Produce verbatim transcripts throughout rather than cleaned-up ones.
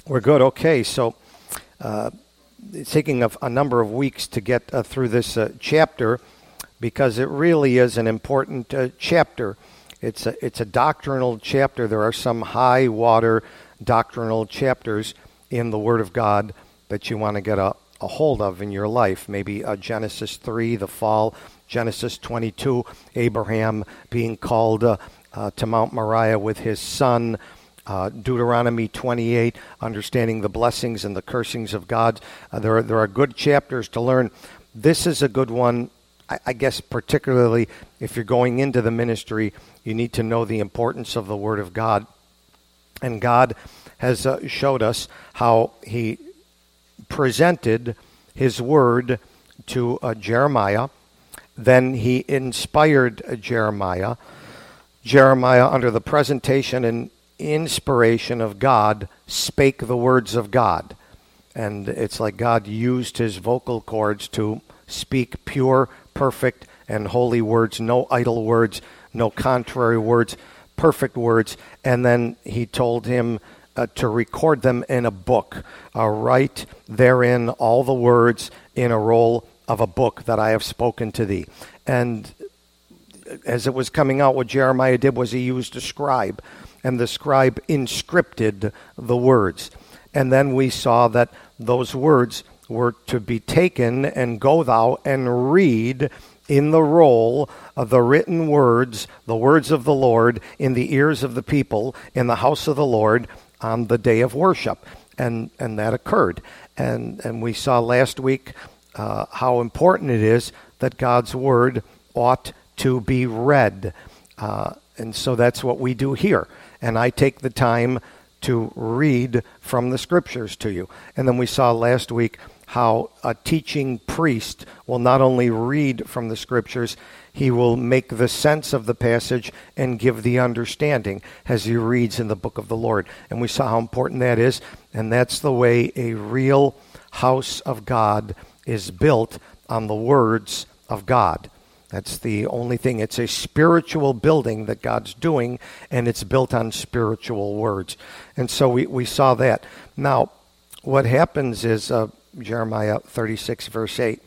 We're good. Okay, so uh, it's taking a, a number of weeks to get uh, through this uh, chapter because it really is an important uh, chapter. It's a, it's a doctrinal chapter. There are some high water doctrinal chapters in the Word of God that you want to get a, a hold of in your life. Maybe uh, Genesis three, the fall, Genesis twenty-two, Abraham being called uh, uh, to Mount Moriah with his son, Uh, Deuteronomy twenty-eight, understanding the blessings and the cursings of God. Uh, there, are, there are good chapters to learn. This is a good one, I, I guess, particularly if you're going into the ministry, you need to know the importance of the Word of God. And God has uh, showed us how He presented His Word to uh, Jeremiah. Then He inspired uh, Jeremiah. Jeremiah, under the presentation and inspiration of God, spake the words of God. And it's like God used his vocal cords to speak pure, perfect, and holy words, no idle words, no contrary words, perfect words. And then he told him uh, to record them in a book, uh, write therein all the words in a roll of a book that I have spoken to thee. And as it was coming out, what Jeremiah did was he used a scribe, and the scribe inscripted the words. And then we saw that those words were to be taken and go thou and read in the roll of the written words, the words of the Lord, in the ears of the people in the house of the Lord on the day of worship. And and that occurred. And, and we saw last week uh, how important it is that God's word ought to be read. Uh, and so that's what we do here. And I take the time to read from the scriptures to you. And then we saw last week how a teaching priest will not only read from the scriptures, he will make the sense of the passage and give the understanding as he reads in the book of the Lord. And we saw how important that is. And that's the way a real house of God is built, on the words of God. That's the only thing. It's a spiritual building that God's doing, and it's built on spiritual words. And so we, we saw that. Now, what happens is, uh, Jeremiah thirty-six, verse eight,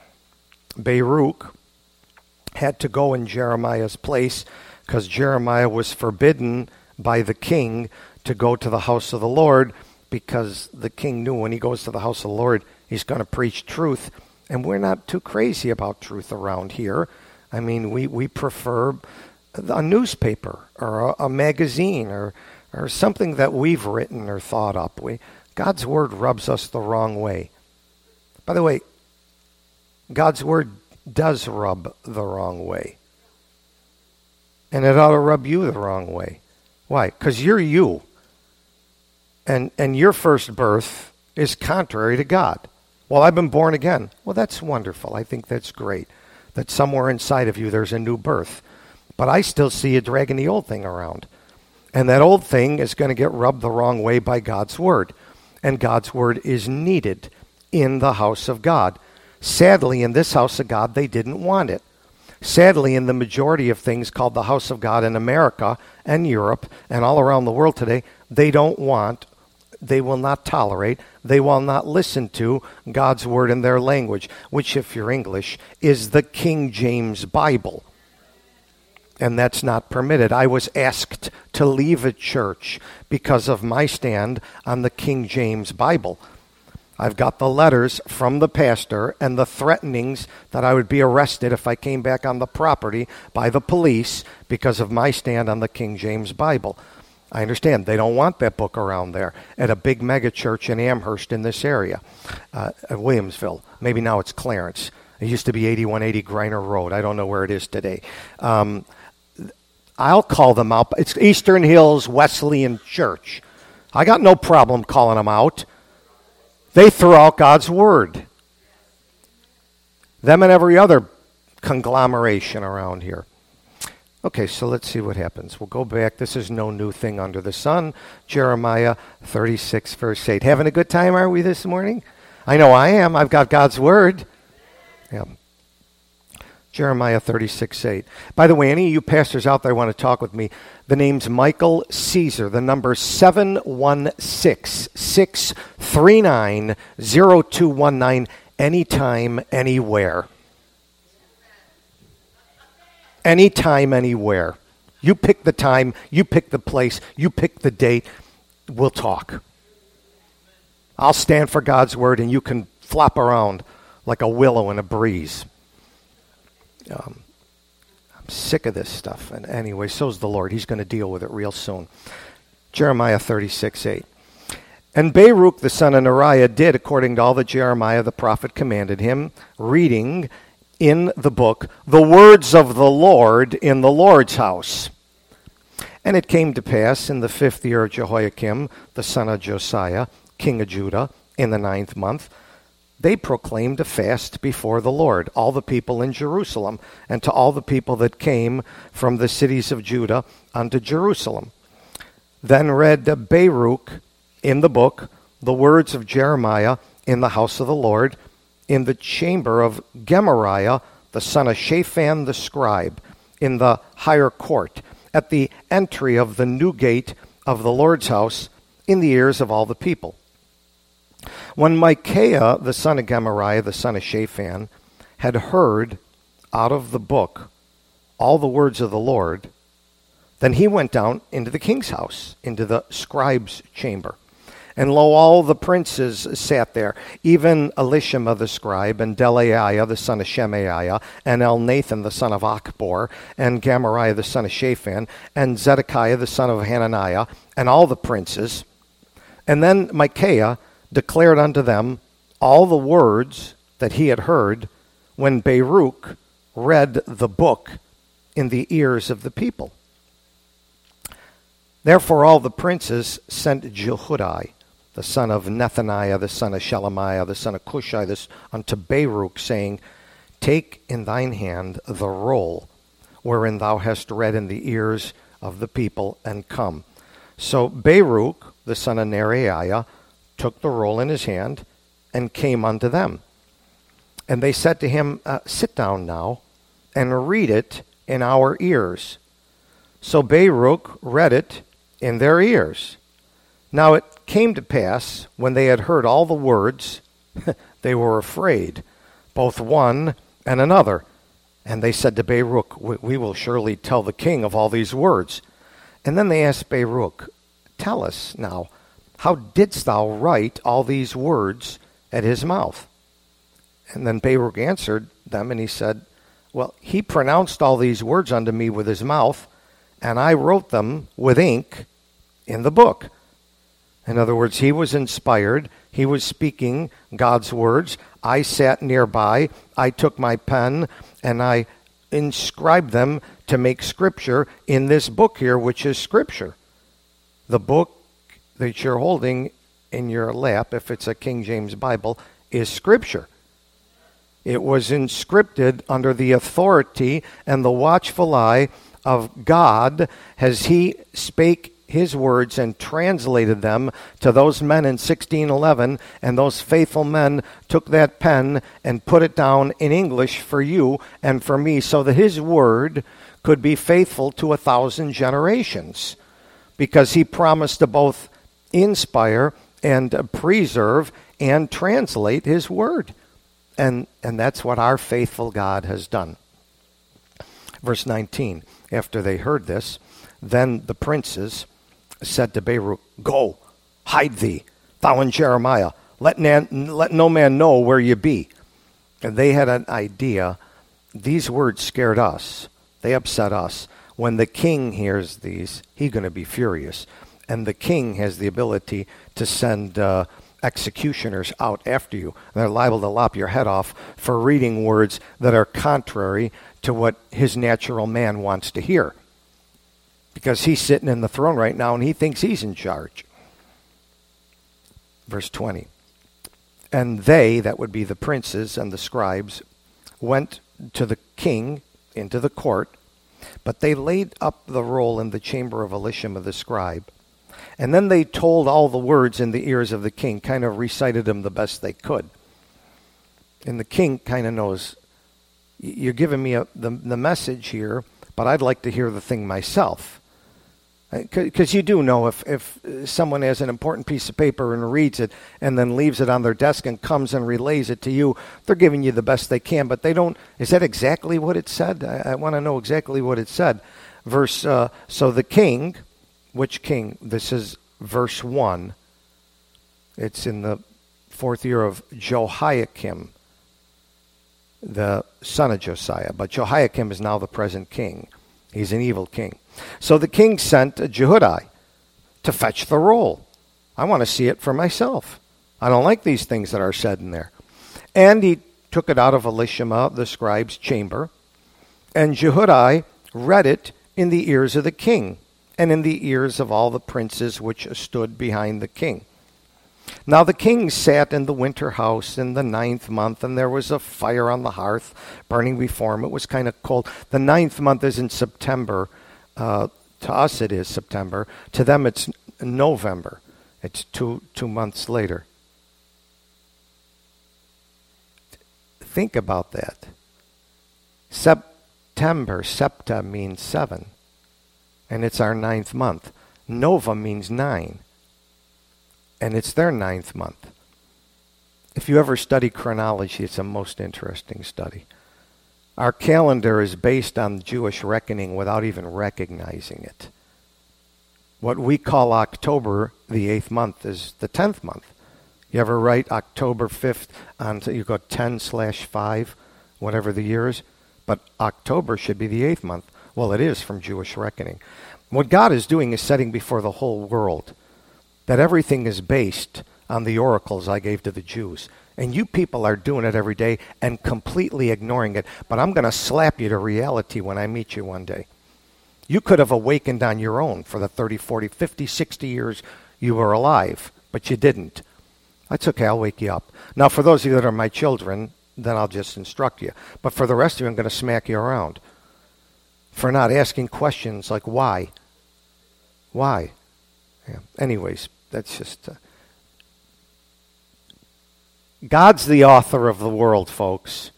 Baruch had to go in Jeremiah's place because Jeremiah was forbidden by the king to go to the house of the Lord, because the king knew when he goes to the house of the Lord, he's going to preach truth. And we're not too crazy about truth around here. I mean, we, we prefer a newspaper or a, a magazine or or something that we've written or thought up. We, God's word rubs us the wrong way. By the way, God's word does rub the wrong way. And it ought to rub you the wrong way. Why? Because you're you. And, and your first birth is contrary to God. Well, I've been born again. Well, that's wonderful. I think that's great. That somewhere inside of you there's a new birth. But I still see you dragging the old thing around. And that old thing is going to get rubbed the wrong way by God's word. And God's word is needed in the house of God. Sadly, in this house of God, they didn't want it. Sadly, in the majority of things called the house of God in America and Europe and all around the world today, they don't want, they will not tolerate, they will not listen to God's word in their language, which, if you're English, is the King James Bible. And that's not permitted. I was asked to leave a church because of my stand on the King James Bible. I've got the letters from the pastor and the threatenings that I would be arrested if I came back on the property by the police because of my stand on the King James Bible. I understand they don't want that book around there at a big mega church in Amherst in this area, uh, at Williamsville. Maybe now it's Clarence. It used to be eighty-one eighty Griner Road. I don't know where it is today. Um, I'll call them out. It's Eastern Hills Wesleyan Church. I got no problem calling them out. They threw out God's word. Them and every other conglomeration around here. Okay, so let's see what happens. We'll go back. This is no new thing under the sun. Jeremiah thirty-six, verse eight. Having a good time, are we, this morning? I know I am. I've got God's word. Yeah. Jeremiah thirty-six eight. By the way, any of you pastors out there want to talk with me, the name's Michael Caesar. The number seven one six, six three nine, zero two one nine, anytime, anywhere. Anytime, anywhere. You pick the time, you pick the place, you pick the date, we'll talk. I'll stand for God's word and you can flop around like a willow in a breeze. Um, I'm sick of this stuff. And anyway, so's the Lord. He's going to deal with it real soon. Jeremiah thirty-six eight. And Baruch the son of Neriah did according to all that Jeremiah the prophet commanded him, reading in the book the words of the Lord in the Lord's house. And it came to pass in the fifth year of Jehoiakim, the son of Josiah, king of Judah, in the ninth month, they proclaimed a fast before the Lord, all the people in Jerusalem, and to all the people that came from the cities of Judah unto Jerusalem. Then read Baruch in the book the words of Jeremiah in the house of the Lord, in the chamber of Gemariah, the son of Shaphan the scribe, in the higher court, at the entry of the new gate of the Lord's house, in the ears of all the people. When Micaiah, the son of Gemariah, the son of Shaphan, had heard out of the book all the words of the Lord, then he went down into the king's house, into the scribe's chamber. And lo, all the princes sat there, even Elishama the scribe, and Delaiah the son of Shemaiah, and Elnathan the son of Achbor, and Gemariah the son of Shaphan, and Zedekiah the son of Hananiah, and all the princes. And then Micaiah declared unto them all the words that he had heard when Baruch read the book in the ears of the people. Therefore all the princes sent Jehudi, the son of Nethaniah, the son of Shelemiah, the son of Cushai, this, unto Baruch, saying, Take in thine hand the roll wherein thou hast read in the ears of the people, and come. So Baruch, the son of Neriah, took the roll in his hand, and came unto them. And they said to him, uh, Sit down now, and read it in our ears. So Baruch read it in their ears. Now it came to pass, when they had heard all the words, they were afraid, both one and another. And they said to Baruch, we, we will surely tell the king of all these words. And then they asked Baruch, Tell us now, how didst thou write all these words at his mouth? And then Baruch answered them, and he said, Well, he pronounced all these words unto me with his mouth, and I wrote them with ink in the book. In other words, he was inspired. He was speaking God's words. I sat nearby. I took my pen, and I inscribed them to make scripture in this book here, which is scripture. The book that you're holding in your lap, if it's a King James Bible, is scripture. It was inscripted under the authority and the watchful eye of God as he spake his words and translated them to those men in sixteen eleven, and those faithful men took that pen and put it down in English for you and for me, so that his word could be faithful to a thousand generations, because he promised to both inspire and preserve and translate his word. And, and that's what our faithful God has done. Verse nineteen, after they heard this, then the princes said to Baruch, Go, hide thee, thou and Jeremiah. Let, nan, let no man know where you be. And they had an idea. These words scared us. They upset us. When the king hears these, he's going to be furious. And the king has the ability to send uh, executioners out after you. They're liable to lop your head off for reading words that are contrary to what his natural man wants to hear. Because he's sitting in the throne right now and he thinks he's in charge. Verse twenty. And they, that would be the princes and the scribes, went to the king into the court, but they laid up the roll in the chamber of Elishama the scribe. And then they told all the words in the ears of the king, kind of recited them the best they could. And the king kind of knows you're giving me a, the, the message here, but I'd like to hear the thing myself. Because you do know if, if someone has an important piece of paper and reads it and then leaves it on their desk and comes and relays it to you, they're giving you the best they can, but they don't. Is that exactly what it said? I, I want to know exactly what it said. Verse, uh, so the king, which king? This is verse one. It's in the fourth year of Jehoiakim, the son of Josiah. But Jehoiakim is now the present king. He's an evil king. So the king sent Jehudi to fetch the roll. I want to see it for myself. I don't like these things that are said in there. And he took it out of Elishama, the scribe's chamber, and Jehudi read it in the ears of the king and in the ears of all the princes which stood behind the king. Now the king sat in the winter house in the ninth month, and there was a fire on the hearth burning before him. It was kind of cold. The ninth month is in September. Uh, to us it is September. To them it's November. It's two two months later. Think about that. September, septa means seven. And it's our ninth month. Nova means nine. And it's their ninth month. If you ever study chronology, it's a most interesting study. Our calendar is based on Jewish reckoning without even recognizing it. What we call October, the eighth month, is the tenth month. You ever write October fifth on, you go ten slash five, whatever the year is? But October should be the eighth month. Well, it is from Jewish reckoning. What God is doing is setting before the whole world that everything is based on the oracles I gave to the Jews. And you people are doing it every day and completely ignoring it. But I'm going to slap you to reality when I meet you one day. You could have awakened on your own for the thirty, forty, fifty, sixty years you were alive, but you didn't. That's okay, I'll wake you up. Now, for those of you that are my children, then I'll just instruct you. But for the rest of you, I'm going to smack you around for not asking questions like why. Why? Yeah. Anyways, that's just... Uh, God's the author of the world, folks.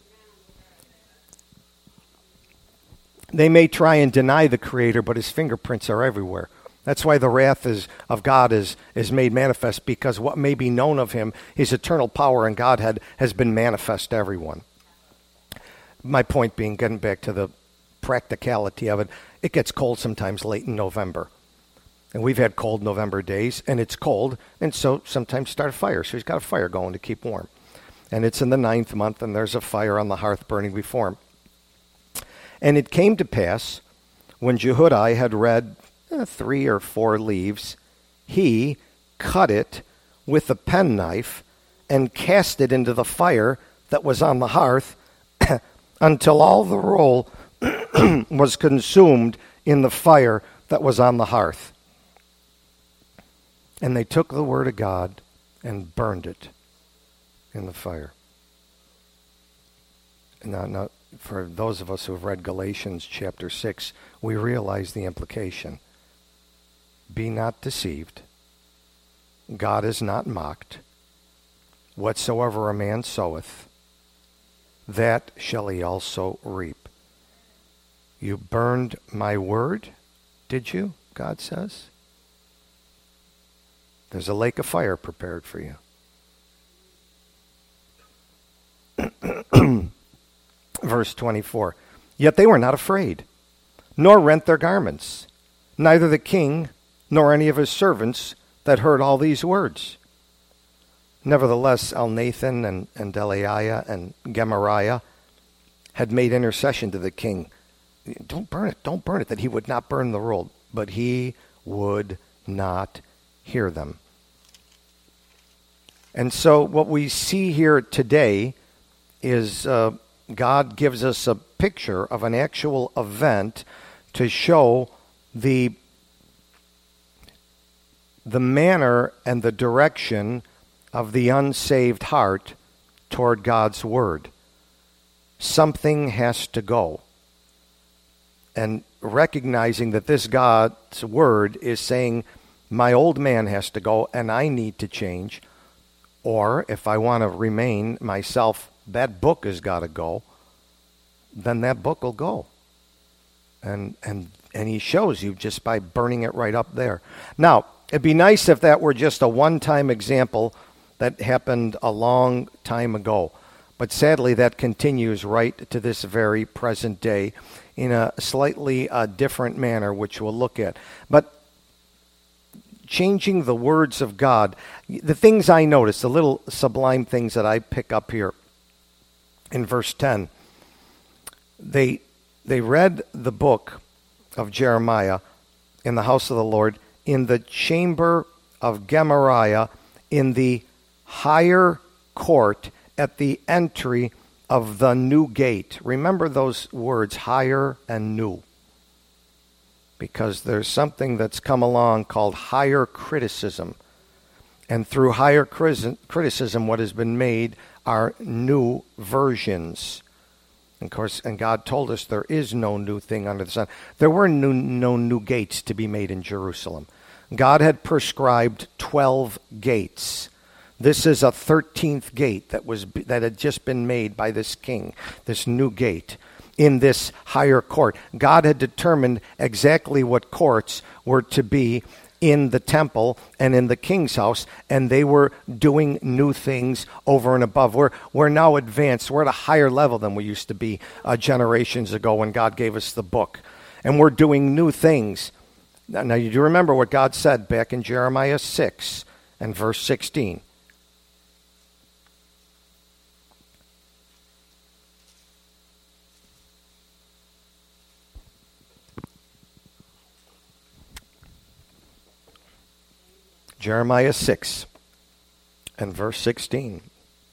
They may try and deny the Creator, but his fingerprints are everywhere. That's why the wrath is, of God is, is made manifest, because what may be known of him, his eternal power and Godhead, has been manifest to everyone. My point being, getting back to the practicality of it, it gets cold sometimes late in November. And we've had cold November days, and it's cold, and so sometimes start a fire. So he's got a fire going to keep warm. And it's in the ninth month, and there's a fire on the hearth burning before him. And it came to pass, when Jehudi had read eh, three or four leaves, he cut it with a penknife and cast it into the fire that was on the hearth until all the roll was consumed in the fire that was on the hearth. And they took the word of God and burned it in the fire. Now, now, for those of us who have read Galatians chapter six, we realize the implication. Be not deceived. God is not mocked. Whatsoever a man soweth, that shall he also reap. You burned my word, did you? God says. There's a lake of fire prepared for you. Verse twenty-four. Yet they were not afraid, nor rent their garments, neither the king nor any of his servants that heard all these words. Nevertheless, Elnathan and, and Delaiah and Gemariah had made intercession to the king. Don't burn it, don't burn it, that he would not burn the roll. But he would not hear them. And so what we see here today is uh, God gives us a picture of an actual event to show the the manner and the direction of the unsaved heart toward God's word. Something has to go. And recognizing that this God's word is saying, my old man has to go and I need to change. Or if I want to remain myself, that book has got to go. then that book will go. And and and he shows you just by burning it right up there. Now, it'd be nice if that were just a one-time example that happened a long time ago. But sadly, that continues right to this very present day in a slightly uh, different manner, which we'll look at. But changing the words of God, the things I notice, the little sublime things that I pick up here in verse ten, they they read the book of Jeremiah in the house of the Lord, in the chamber of Gemariah, in the higher court at the entry of the new gate. Remember those words, higher and new, because there's something that's come along called higher criticism. And through higher criticism, what has been made are new versions. Of course, and God told us there is no new thing under the sun. There were new, no new gates to be made in Jerusalem. God had prescribed twelve gates. This is a thirteenth gate that was that had just been made by this king, this new gate in this higher court. God had determined exactly what courts were to be in the temple and in the king's house, and they were doing new things over and above. We're, we're now advanced. We're at a higher level than we used to be uh, generations ago when God gave us the book. And we're doing new things. Now, now, you do remember what God said back in Jeremiah six and verse sixteen. Jeremiah six and verse sixteen.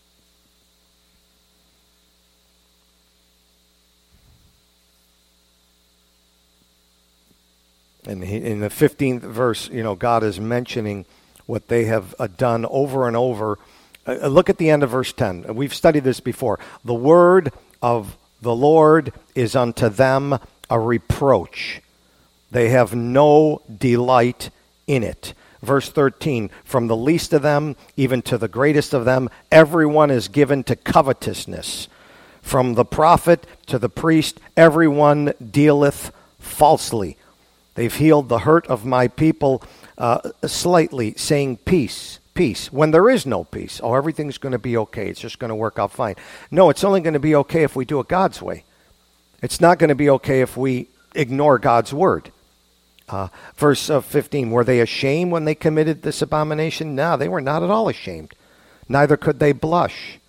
And he, in the fifteenth verse, you know, God is mentioning what they have uh, done over and over. Uh, look at the end of verse ten. We've studied this before. The word of the Lord is unto them a reproach. They have no delight in it. Verse thirteen, from the least of them, even to the greatest of them, everyone is given to covetousness. From the prophet to the priest, everyone dealeth falsely. They've healed the hurt of my people uh, slightly, saying peace, peace, when there is no peace. Oh, everything's going to be okay. It's just going to work out fine. No, it's only going to be okay if we do it God's way. It's not going to be okay if we ignore God's word. Uh, verse uh, fifteen, were they ashamed when they committed this abomination? No, they were not at all ashamed. Neither could they blush.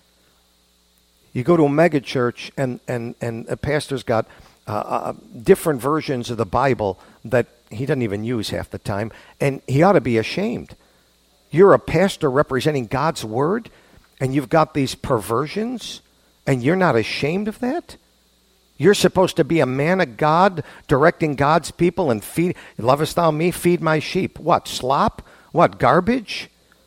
You go to a mega church and, and, and a pastor's got uh, uh, different versions of the Bible that he doesn't even use half the time, and he ought to be ashamed. You're a pastor representing God's word, and you've got these perversions, and you're not ashamed of that? You're supposed to be a man of God, directing God's people and feed, lovest thou me, feed my sheep. What, slop? What, garbage?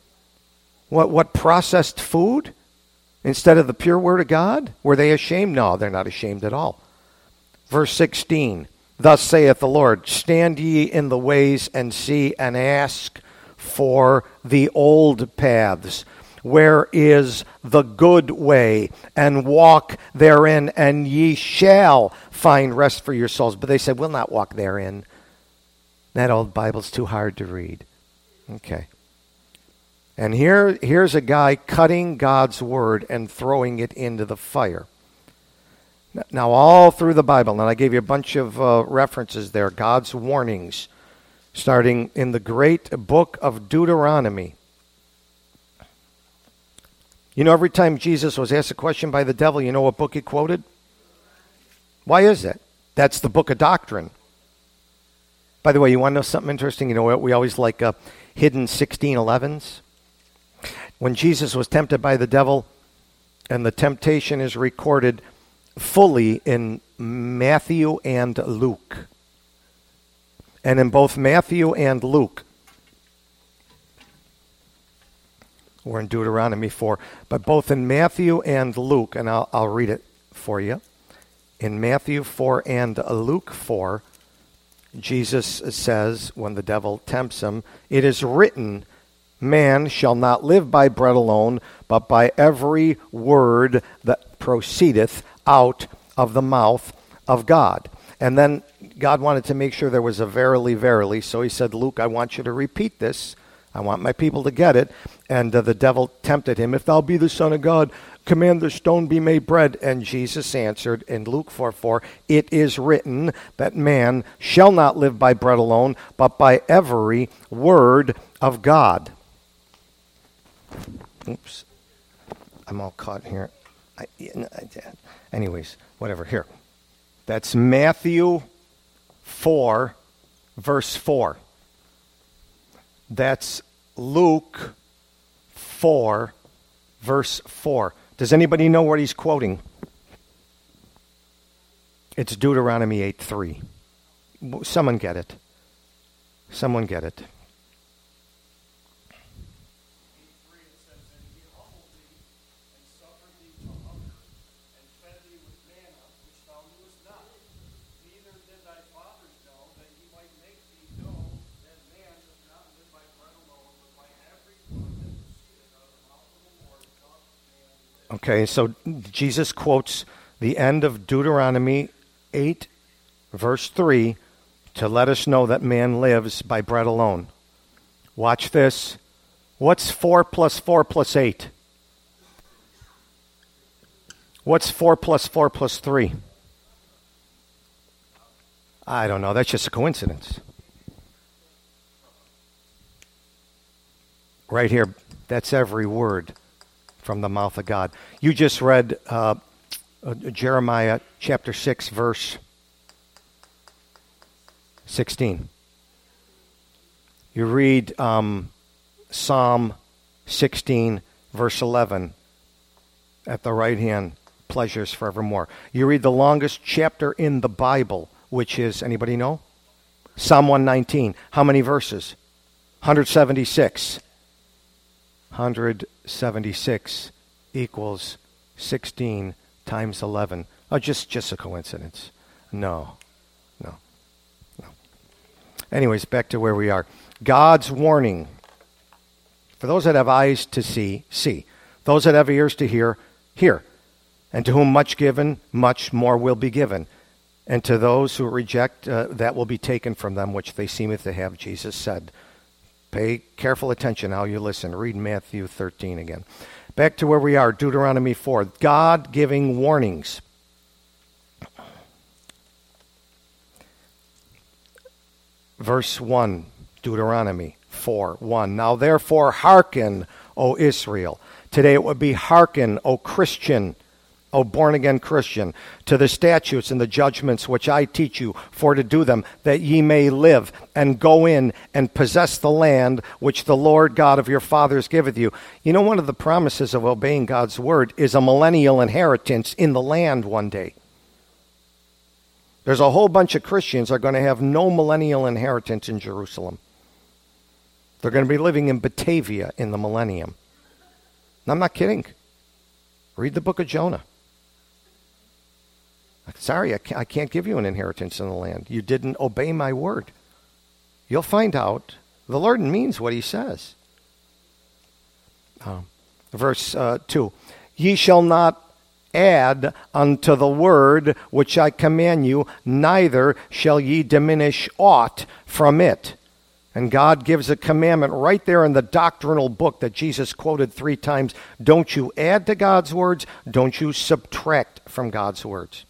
What, what processed food instead of the pure word of God? Were they ashamed? No, they're not ashamed at all. Verse sixteen, thus saith the Lord, stand ye in the ways and see and ask for the old paths. Where is the good way, and walk therein, and ye shall find rest for your souls. But they said, we'll not walk therein. That old Bible's too hard to read. Okay. And here, here's a guy cutting God's word and throwing it into the fire. Now, all through the Bible, and I gave you a bunch of uh, references there, God's warnings, starting in the great book of Deuteronomy. You know, every time Jesus was asked a question by the devil, you know what book he quoted? Why is that? That's the book of doctrine. By the way, you want to know something interesting? You know what? We always like uh, hidden sixteen elevens. When Jesus was tempted by the devil, and the temptation is recorded fully in Matthew and Luke. And in both Matthew and Luke, we're in Deuteronomy four, but both in Matthew and Luke, and I'll, I'll read it for you. In Matthew four and Luke four, Jesus says, when the devil tempts him, it is written, man shall not live by bread alone, but by every word that proceedeth out of the mouth of God. And then God wanted to make sure there was a verily, verily. So he said, Luke, I want you to repeat this. I want my people to get it. And uh, the devil tempted him. If thou be the Son of God, command the stone be made bread. And Jesus answered in Luke four four, it is written that man shall not live by bread alone, but by every word of God. Oops. I'm all caught here. I, I, anyways, whatever. Here. That's Matthew four, verse four. That's Luke four, verse four. Does anybody know what he's quoting? It's Deuteronomy eight three. Someone get it. Someone get it. Okay, so Jesus quotes the end of Deuteronomy eight, verse three, to let us know that man lives by bread alone. Watch this. What's four plus four plus eight? What's four plus four plus three? I don't know. That's just a coincidence. Right here, that's every word from the mouth of God. You just read uh, uh, Jeremiah chapter six, verse sixteen. You read um, Psalm sixteen, verse eleven. At the right hand, pleasures forevermore. You read the longest chapter in the Bible, which is, anybody know? Psalm one nineteen. How many verses? one hundred seventy-six. one hundred seventy-six equals sixteen times eleven. Oh, just, just a coincidence. No, no, no. Anyways, back to where we are. God's warning. For those that have eyes to see, see. Those that have ears to hear, hear. And to whom much given, much more will be given. And to those who reject, uh, that will be taken from them, which they seemeth to have, Jesus said. Pay careful attention how you listen. Read Matthew thirteen again. Back to where we are, Deuteronomy four. God giving warnings. Verse one, Deuteronomy four, one. Now therefore hearken, O Israel. Today it would be hearken, O Christian, O born-again Christian, to the statutes and the judgments which I teach you, for to do them, that ye may live, and go in and possess the land which the Lord God of your fathers giveth you. You know, one of the promises of obeying God's word is a millennial inheritance in the land one day. There's a whole bunch of Christians are going to have no millennial inheritance in Jerusalem. They're going to be living in Batavia in the millennium. And I'm not kidding. Read the book of Jonah. Sorry, I can't, I can't give you an inheritance in the land. You didn't obey my word. You'll find out the Lord means what he says. Uh, verse uh, two. Ye shall not add unto the word which I command you, neither shall ye diminish aught from it. And God gives a commandment right there in the doctrinal book that Jesus quoted three times. Don't you add to God's words. Don't you subtract from God's words.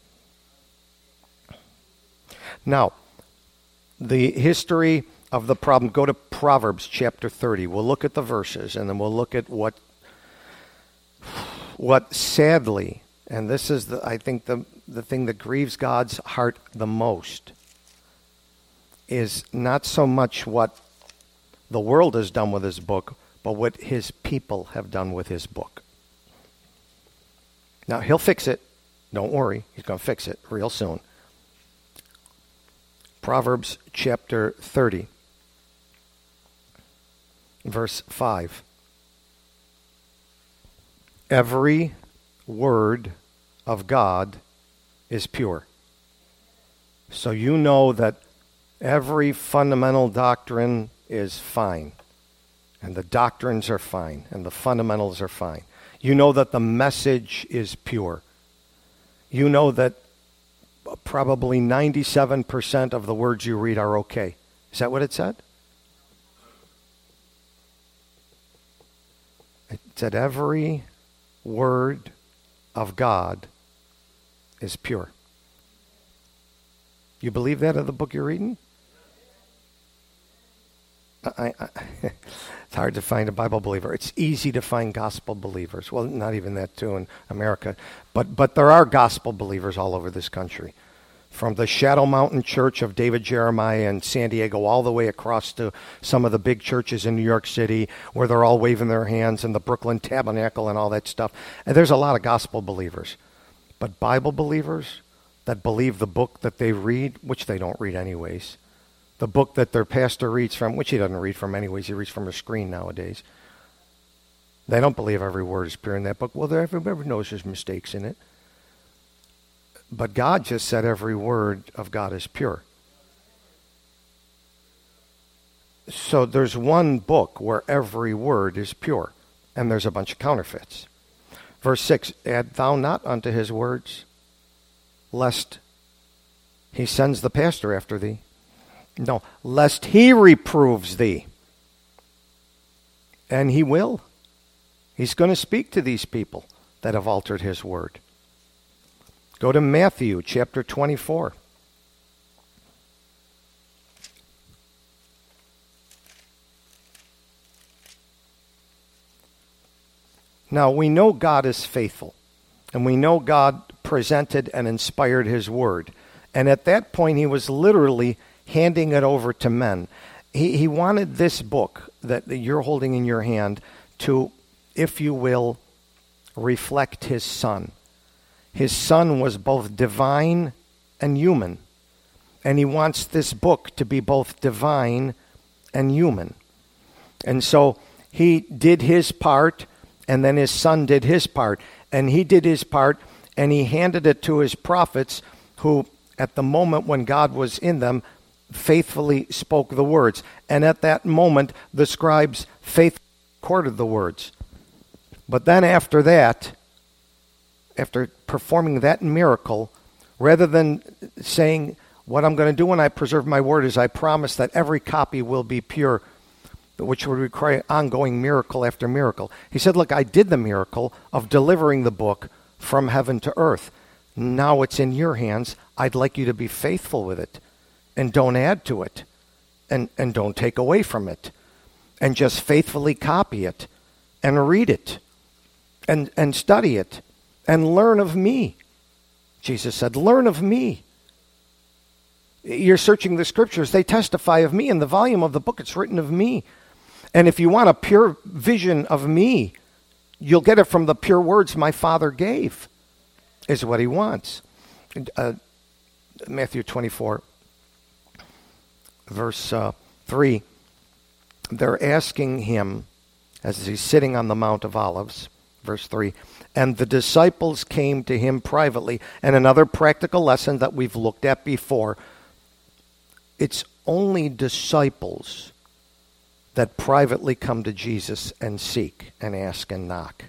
Now, the history of the problem, go to Proverbs chapter thirty. We'll look at the verses, and then we'll look at what, what sadly, and this is, the, I think, the, the thing that grieves God's heart the most, is not so much what the world has done with his book, but what his people have done with his book. Now, he'll fix it. Don't worry. He's going to fix it real soon. Proverbs chapter thirty, verse five. Every word of God is pure. So you know that every fundamental doctrine is fine, and the doctrines are fine, and the fundamentals are fine. You know that the message is pure. You know that probably ninety-seven percent of the words you read are okay. Is that what it said? It said every word of God is pure. You believe that in the book you're reading? I, I, it's hard to find a Bible believer. It's easy to find gospel believers. Well, not even that too in America. But but there are gospel believers all over this country. From the Shadow Mountain Church of David Jeremiah in San Diego all the way across to some of the big churches in New York City where they're all waving their hands, and the Brooklyn Tabernacle and all that stuff. And there's a lot of gospel believers. But Bible believers that believe the book that they read, which they don't read anyways, the book that their pastor reads from, which he doesn't read from anyways, he reads from a screen nowadays. They don't believe every word is pure in that book. Well, everybody knows there's mistakes in it. But God just said every word of God is pure. So there's one book where every word is pure, and there's a bunch of counterfeits. Verse six, add thou not unto his words, lest he sends the pastor after thee. No, lest he reproves thee. And he will. He's going to speak to these people that have altered his word. Go to Matthew chapter twenty-four. Now, we know God is faithful, and we know God presented and inspired his word. And at that point, he was literally handing it over to men. He, he wanted this book that you're holding in your hand to, if you will, reflect his son. His son was both divine and human. And he wants this book to be both divine and human. And so he did his part, and then his son did his part. And he did his part, and he handed it to his prophets, who, at the moment when God was in them, faithfully spoke the words. And at that moment, the scribes faithfully recorded the words. But then after that, after performing that miracle, rather than saying, what I'm going to do when I preserve my word is I promise that every copy will be pure, which would require ongoing miracle after miracle. He said, look, I did the miracle of delivering the book from heaven to earth. Now it's in your hands. I'd like you to be faithful with it. And don't add to it. And, and don't take away from it. And just faithfully copy it. And read it. And, and study it. And learn of me. Jesus said, learn of me. You're searching the scriptures. They testify of me. In the volume of the book, it's written of me. And if you want a pure vision of me, you'll get it from the pure words my Father gave, is what he wants. Uh, Matthew twenty-four, verse uh, three, they're asking him, as he's sitting on the Mount of Olives, verse three, and the disciples came to him privately. And another practical lesson that we've looked at before, it's only disciples that privately come to Jesus and seek and ask and knock.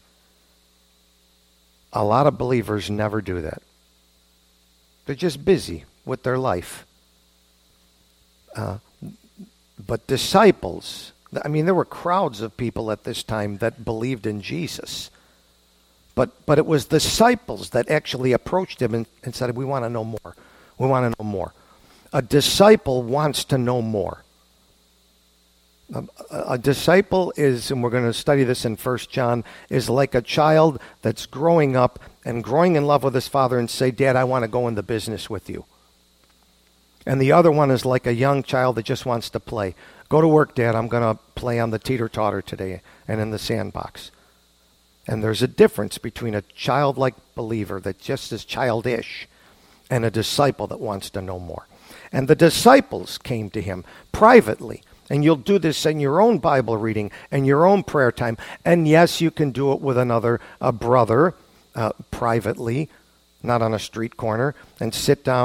A lot of believers never do that. They're just busy with their life. Uh, but disciples, I mean, there were crowds of people at this time that believed in Jesus. But but it was disciples that actually approached him and, and said, we want to know more. We want to know more. A disciple wants to know more. A, a disciple is, and we're going to study this in First John, is like a child that's growing up and growing in love with his father and say, Dad, I want to go into business with you. And the other one is like a young child that just wants to play. Go to work, Dad. I'm going to play on the teeter-totter today and in the sandbox. And there's a difference between a childlike believer that just is childish and a disciple that wants to know more. And the disciples came to him privately. And you'll do this in your own Bible reading and your own prayer time. And yes, you can do it with another a brother uh, privately, not on a street corner, and sit down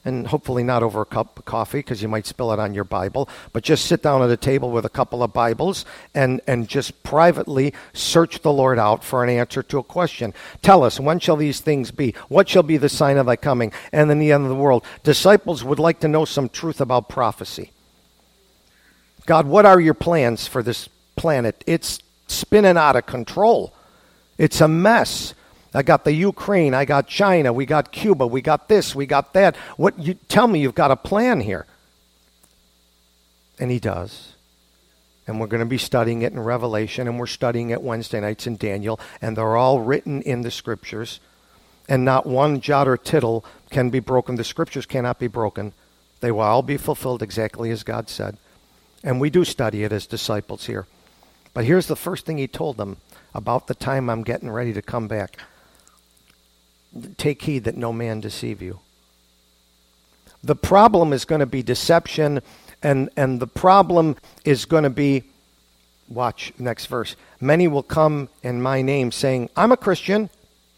and hopefully not over a cup of coffee because you might spill it on your Bible, but just sit down at a table with a couple of Bibles and, and just privately search the Lord out for an answer to a question. Tell us, when shall these things be? What shall be the sign of thy coming and in the end of the world? Disciples would like to know some truth about prophecy. God, what are your plans for this planet? It's spinning out of control. It's a mess. I got the Ukraine, I got China, we got Cuba, we got this, we got that. What you tell me you've got a plan here. And he does. And we're going to be studying it in Revelation, and we're studying it Wednesday nights in Daniel, and they're all written in the scriptures. And not one jot or tittle can be broken. The scriptures cannot be broken. They will all be fulfilled exactly as God said. And we do study it as disciples here. But here's the first thing he told them about the time I'm getting ready to come back. Take heed that no man deceive you. The problem is going to be deception, and, and the problem is going to be, watch next verse, many will come in my name saying, I'm a Christian,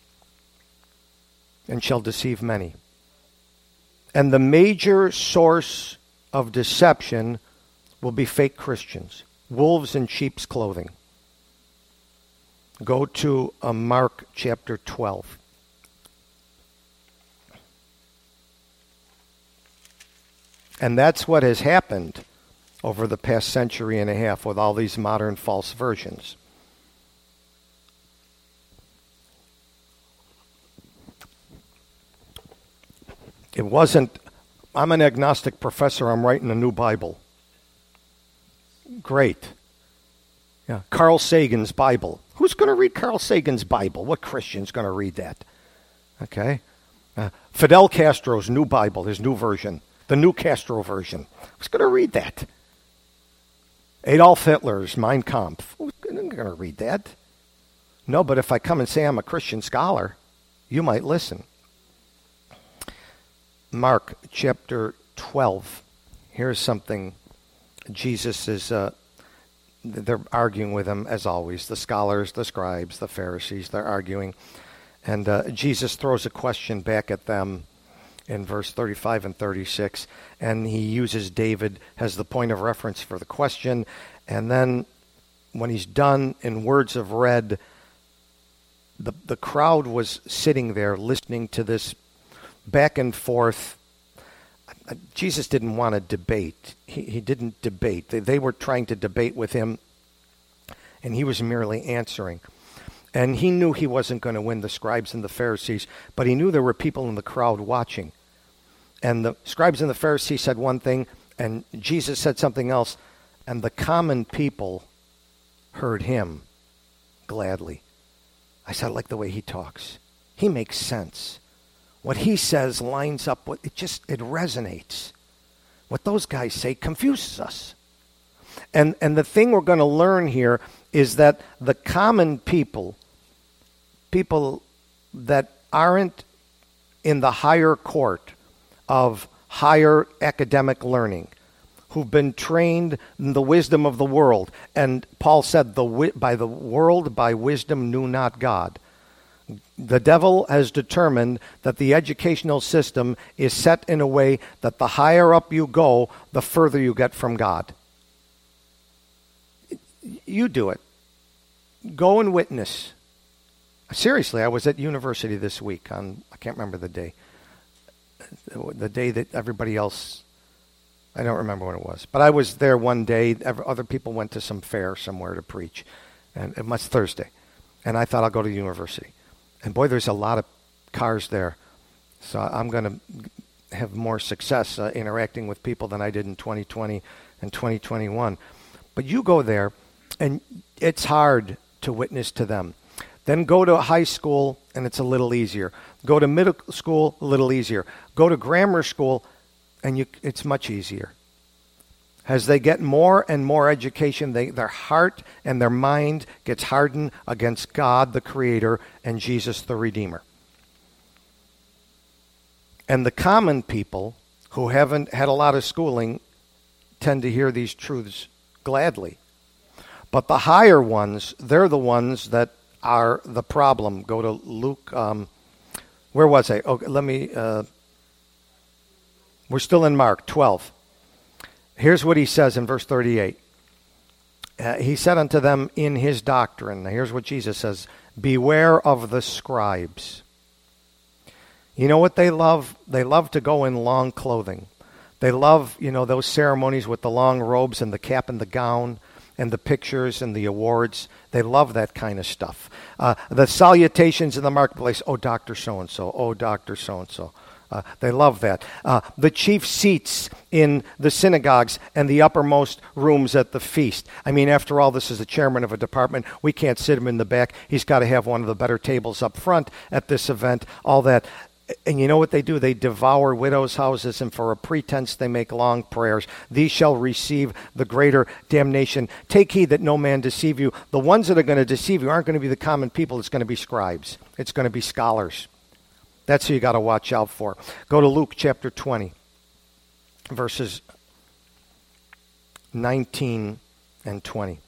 and shall deceive many. And the major source of deception will be fake Christians, wolves in sheep's clothing. Go to uh, Mark chapter twelve. And that's what has happened over the past century and a half with all these modern false versions. It wasn't, I'm an agnostic professor, I'm writing a new Bible. Great. Yeah, Carl Sagan's Bible. Who's going to read Carl Sagan's Bible? What Christian's going to read that? Okay. Uh, Fidel Castro's new Bible, his new version. The new Castro version. Who's going to read that? Adolf Hitler's Mein Kampf. Who's going to read that? No, but if I come and say I'm a Christian scholar, you might listen. Mark chapter twelve. Here's something Jesus is, uh, they're arguing with him as always. The scholars, the scribes, the Pharisees, they're arguing. And uh, Jesus throws a question back at them in verse thirty-five and thirty-six, and he uses David as the point of reference for the question. And then when he's done, in words of red, the, the crowd was sitting there listening to this back and forth. Jesus didn't want to debate. He, he didn't debate. They, they were trying to debate with him, and he was merely answering. And he knew he wasn't going to win the scribes and the Pharisees, but he knew there were people in the crowd watching. And the scribes and the Pharisees said one thing, and Jesus said something else, and the common people heard him gladly. I said, I like the way he talks. He makes sense. What he says lines up with, it just, it resonates. What those guys say confuses us. And, and the thing we're going to learn here is that the common people, people that aren't in the higher court of higher academic learning, who've been trained in the wisdom of the world. And Paul said, the by the world, by wisdom knew not God. The devil has determined that the educational system is set in a way that the higher up you go, the further you get from God. You do it. Go and witness. Seriously, I was at university this week on, I can't remember the day. The day that everybody else, I don't remember when it was. But I was there one day. Other people went to some fair somewhere to preach. And it was Thursday. And I thought I'll go to university. And boy, there's a lot of cars there. So I'm going to have more success uh, interacting with people than I did in twenty twenty and twenty twenty-one. But you go there, and it's hard to witness to them. Then go to high school, and it's a little easier. Go to middle school, a little easier. Go to grammar school, and you, it's much easier. As they get more and more education, they, their heart and their mind gets hardened against God, the Creator, and Jesus, the Redeemer. And the common people who haven't had a lot of schooling tend to hear these truths gladly. But the higher ones, they're the ones that are the problem. Go to Luke, um, where was I? Oh, let me, uh, We're still in Mark twelve. Here's what he says in verse thirty-eight. Uh, he said unto them in his doctrine, now here's what Jesus says, beware of the scribes. You know what they love? They love to go in long clothing. They love, you know, those ceremonies with the long robes and the cap and the gown and the pictures and the awards. They love that kind of stuff. Uh, the salutations in the marketplace, oh, Doctor So-and-so, oh, Doctor So-and-so. Uh, they love that. Uh, the chief seats in the synagogues and the uppermost rooms at the feast. I mean, after all, this is the chairman of a department. We can't sit him in the back. He's got to have one of the better tables up front at this event, all that. And you know what they do? They devour widows' houses, and for a pretense they make long prayers. These shall receive the greater damnation. Take heed that no man deceive you. The ones that are going to deceive you aren't going to be the common people. It's going to be scribes. It's going to be scholars. That's who you got to watch out for. Go to Luke chapter twenty, verses nineteen and twenty.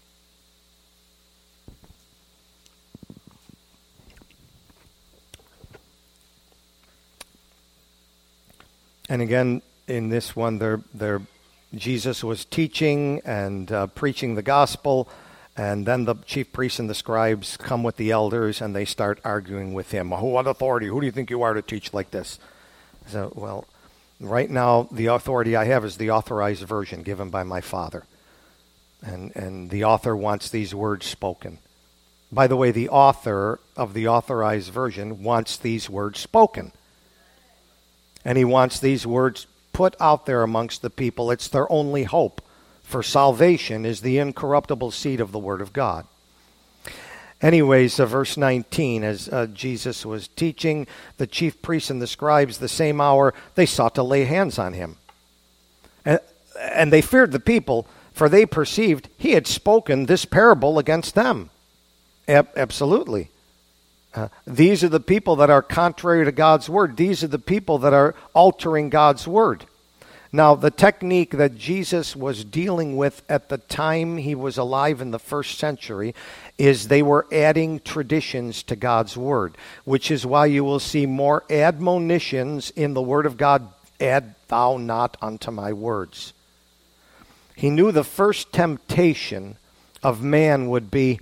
And again, in this one, they're, they're, Jesus was teaching and uh, preaching the gospel, and then the chief priests and the scribes come with the elders, and they start arguing with him. Who, what authority? Who do you think you are to teach like this? So, well, right now, the authority I have is the authorized version given by my Father. And, and the author wants these words spoken. By the way, the author of the authorized version wants these words spoken. And he wants these words put out there amongst the people. It's their only hope for salvation is the incorruptible seed of the Word of God. Anyways, uh, verse nineteen, as uh, Jesus was teaching, the chief priests and the scribes the same hour, they sought to lay hands on him. And, and they feared the people, for they perceived he had spoken this parable against them. Ab- absolutely. Uh, these are the people that are contrary to God's word. These are the people that are altering God's word. Now, the technique that Jesus was dealing with at the time he was alive in the first century is they were adding traditions to God's word, which is why you will see more admonitions in the word of God, add thou not unto my words. He knew the first temptation of man would be,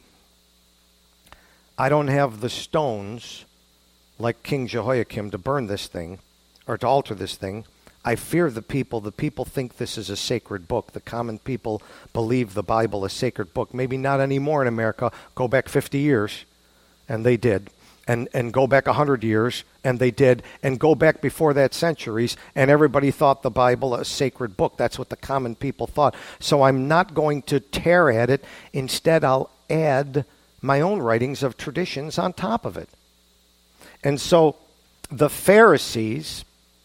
I don't have the stones like King Jehoiakim to burn this thing or to alter this thing. I fear the people. The people think this is a sacred book. The common people believe the Bible a sacred book. Maybe not anymore in America. Go back fifty years, and they did. And and go back one hundred years, and they did. And go back before that centuries, and everybody thought the Bible a sacred book. That's what the common people thought. So I'm not going to tear at it. Instead, I'll add my own writings of traditions on top of it. And so the Pharisees,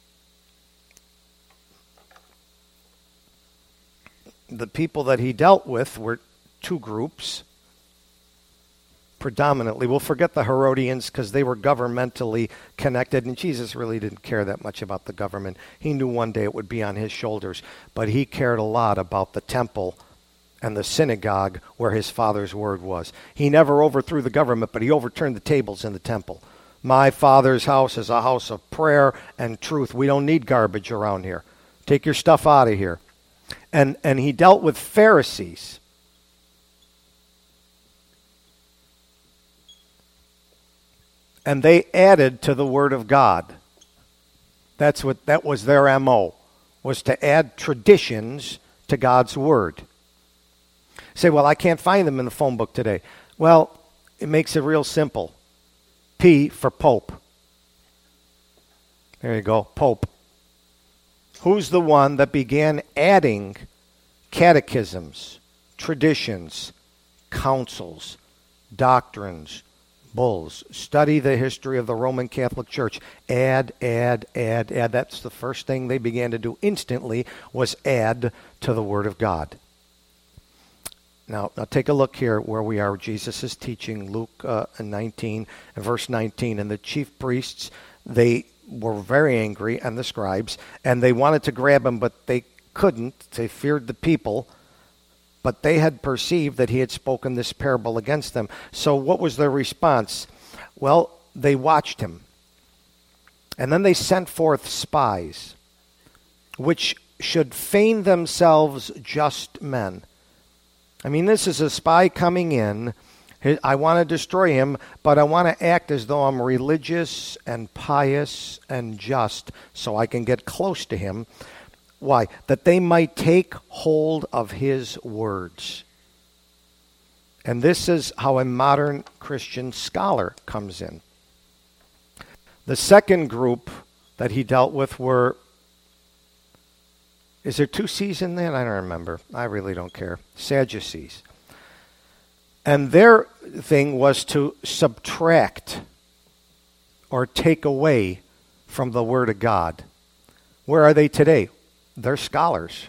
the people that he dealt with were two groups, predominantly. We'll forget the Herodians because they were governmentally connected, and Jesus really didn't care that much about the government. He knew one day it would be on his shoulders, but he cared a lot about the temple and the synagogue where his Father's word was. He never overthrew the government, but he overturned the tables in the temple. My Father's house is a house of prayer and truth. We don't need garbage around here. Take your stuff out of here. And, and he dealt with Pharisees. And they added to the word of God. That's what that was their M O, was to add traditions to God's word. Say, well, I can't find them in the phone book today. Well, it makes it real simple. P for Pope. There you go, Pope. Who's the one that began adding catechisms, traditions, councils, doctrines, bulls? Study the history of the Roman Catholic Church. Add, add, add, add. That's the first thing they began to do instantly, was add to the Word of God. Now, now take a look here where we are. Jesus is teaching Luke uh, nineteen, verse nineteen. And the chief priests, they were very angry, and the scribes, and they wanted to grab him, but they couldn't. They feared the people, but they had perceived that he had spoken this parable against them. So what was their response? Well, they watched him. And then they sent forth spies which should feign themselves just men. I mean, this is a spy coming in. I want to destroy him, but I want to act as though I'm religious and pious and just so I can get close to him. Why? That they might take hold of his words. And this is how a modern Christian scholar comes in. The second group that he dealt with were, is there two C's in that? I don't remember. I really don't care. Sadducees. And their thing was to subtract or take away from the Word of God. Where are they today? They're scholars.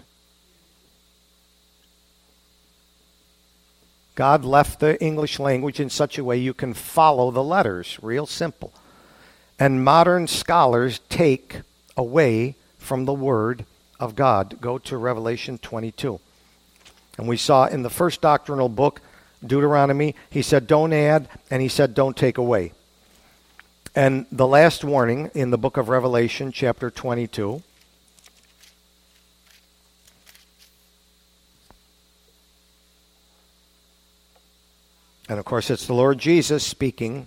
God left the English language in such a way you can follow the letters, real simple. And modern scholars take away from the Word of God. Go to Revelation twenty-two. And we saw in the first doctrinal book, Deuteronomy, he said don't add, and he said don't take away. And the last warning in the book of Revelation, chapter twenty-two, and of course it's the Lord Jesus speaking.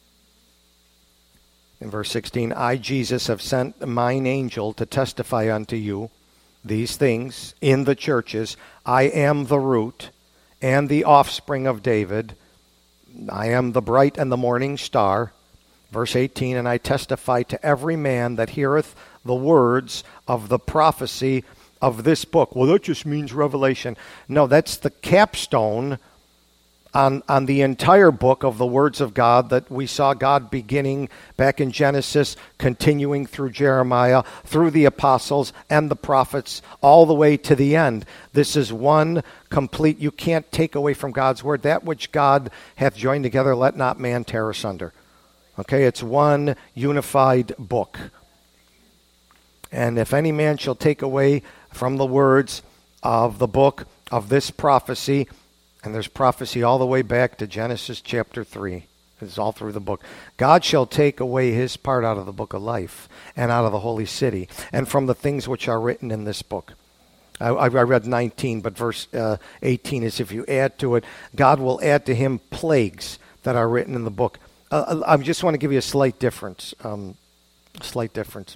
In verse sixteen, I, Jesus, have sent mine angel to testify unto you these things in the churches. I am the root and the offspring of David. I am the bright and the morning star. Verse eighteen, and I testify to every man that heareth the words of the prophecy of this book. Well, that just means Revelation. No, that's the capstone on, on the entire book of the words of God that we saw God beginning back in Genesis, continuing through Jeremiah, through the apostles and the prophets, all the way to the end. This is one complete, you can't take away from God's word. That which God hath joined together, let not man tear asunder. Okay, it's one unified book. And if any man shall take away from the words of the book of this prophecy, and there's prophecy all the way back to Genesis chapter three. It's all through the book. God shall take away his part out of the book of life and out of the holy city and from the things which are written in this book. I, I read nineteen, but verse uh, eighteen is if you add to it, God will add to him plagues that are written in the book. Uh, I just want to give you a slight difference. Um, slight difference.